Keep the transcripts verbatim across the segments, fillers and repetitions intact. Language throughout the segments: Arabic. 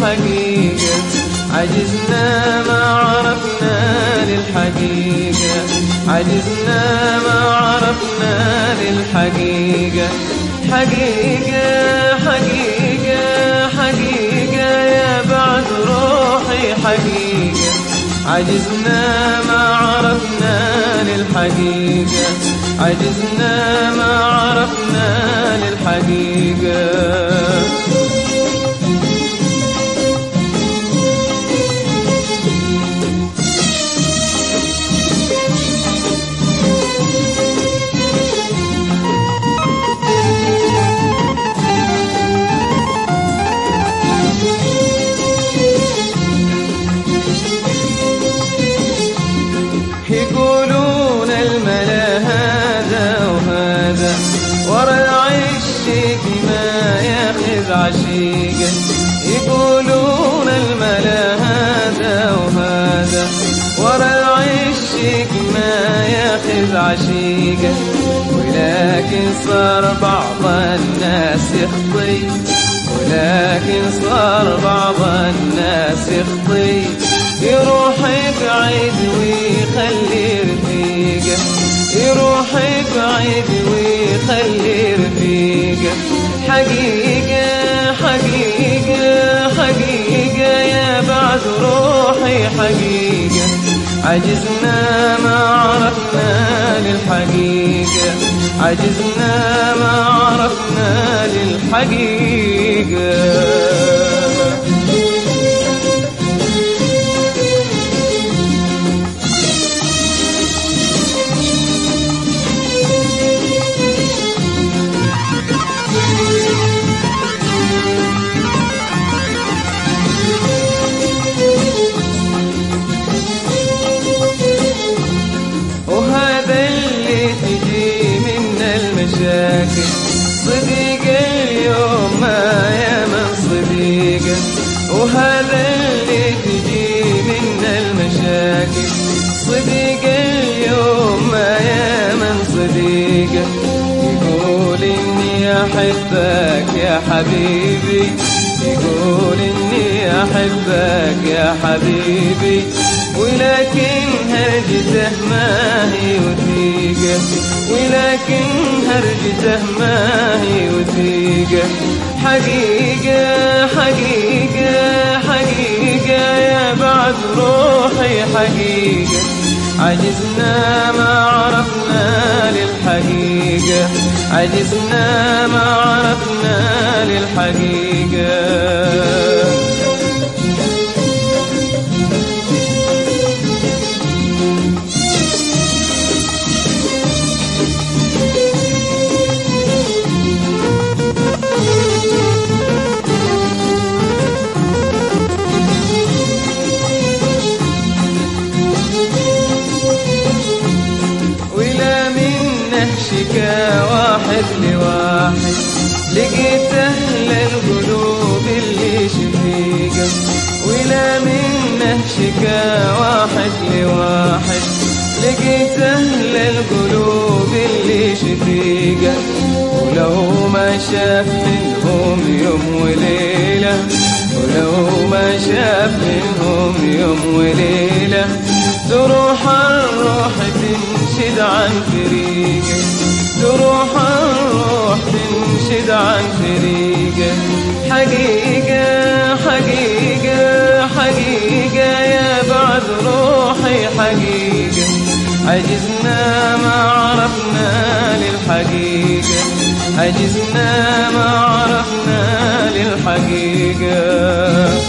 للحقيقة، عجزنا ما عرفنا للحقيقة، عجزنا ما عرفنا للحقيقة. حقيقة حقيقة حقيقة يا بعد روحي حقيقة، عجزنا ما عرفنا للحقيقة، عجزنا ما عرفنا للحقيقة. يقولون الملا هذا وهذا، ورا العشق ما ياخذ عشيقه. يقولون الملا هذا وهذا، ورا العشق ما ياخذ عشيقه. ولكن صار بعض الناس يخطي، ولكن صار بعض الناس يخطي، يروح بعيد ويخلي رفيقه، يروح بعيد ويخلي رفيقه. حقيقة حقيقة حقيقة يا بعد روحي حقيقة، عجزنا ما عرفنا للحقيقة، عجزنا ما عرفنا للحقيقة. صديق اليوم ما يمن صديقه، وهذا اللي تجي من المشاكل. صديق اليوم ما يمن صديقه، يقول إني أحبك يا حبيبي، يقول إني أحبك يا حبيبي. ولكن هرجته ما هي وثيقة، ولكن هرجته ما هي وثيقة. حقيقة حقيقة حقيقة يا بعد روحي حقيقة، عجزنا ما عرفنا للحقيقة، عجزنا ما عرفنا للحقيقة. شكا واحد لواحد، لقيت أهل القلوب اللي شفيقة. ولا منه شكا واحد لواحد، لقيت أهل القلوب اللي شفيقة. ولو ما شاف منهم يوم وليلة، ولو ما شاف منهم يوم وليلة، تروح الروح تنشد عن فريقه، تروح الروح تنشد عن فريقه. حقيقة حقيقة حقيقة يا بعد روحي حقيقة، عجزنا ما عرفنا للحقيقة، عجزنا ما عرفنا للحقيقة.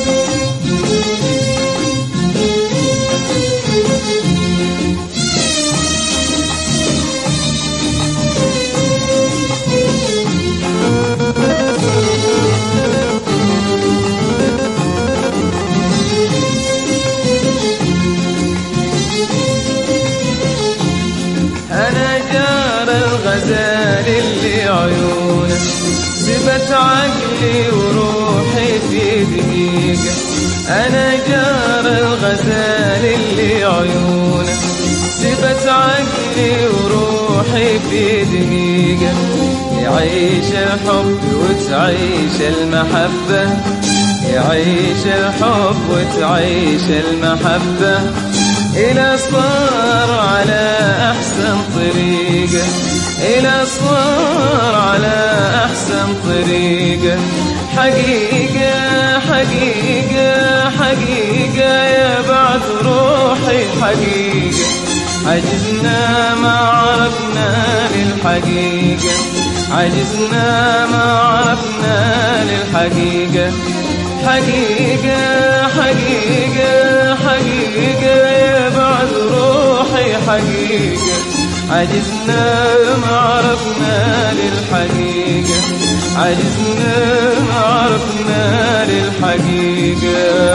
الغزال اللي عيونه سبت عقلي وروحي في دقيقة. أنا جار الغزال اللي عيونه سبت عقلي وروحي في دقيقة. يعيش الحب وتعيش المحبة، يعيش الحب وتعيش المحبة إلى صار على أحسن طريقة، إلى صار على أحسن طريقة. حقيقة حقيقة حقيقة يا بعد روحي حقيقة، عجزنا ما عرفنا للحقيقة، عجزنا ما عرفنا للحقيقة. حقيقة حقيقة حقيقة يا بعد روحي حقيقة، عجزنا ما عرفنا للحقيقة، عجزنا ما عرفنا للحقيقة.